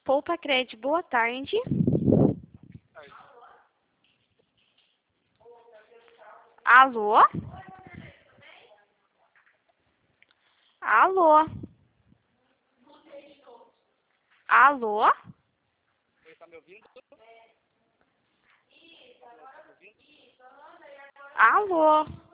Poupa Cred, boa tarde. Alô? Alô? Alô? Você tá me ouvindo? Alô?